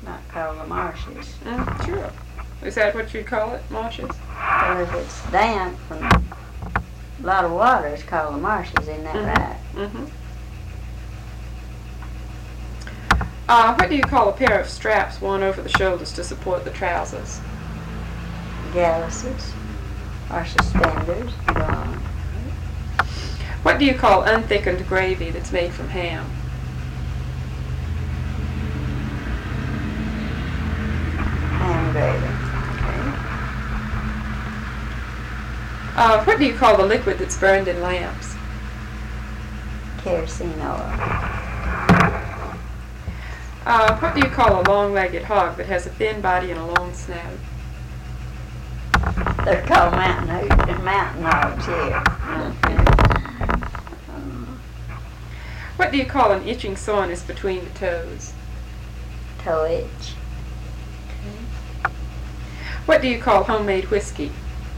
Not call the marshes. Sure. Is that what you'd call it, marshes? Well, if it's damp and a lot of water, it's called the marshes, isn't that right? Mm-hmm. What do you call a pair of straps worn over the shoulders to support the trousers? Galluses or suspenders. Go on. What do you call unthickened gravy that's made from ham? Ham gravy. What do you call the liquid that's burned in lamps? Kerosene oil. What do you call a long-legged hog that has a thin body and a long snout? They're called mountain hogs here. What do you call an itching soreness between the toes? Toe itch. What do you call homemade whiskey?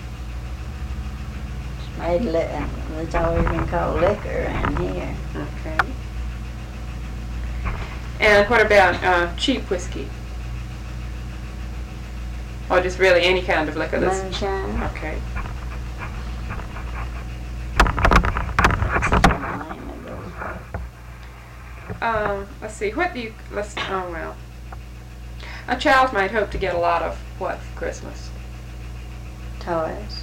It's always been called liquor around here. Okay. And what about cheap whiskey? Or just really any kind of liquor? Moonshine. Okay. Let's see. A child might hope to get a lot of what for Christmas? Toys.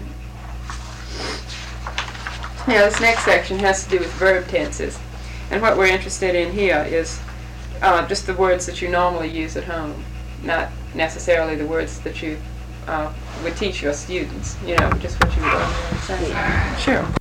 Now, this next section has to do with verb tenses. And what we're interested in here is just the words that you normally use at home, not necessarily the words that you would teach your students, just what you would ordinarily say. Sure.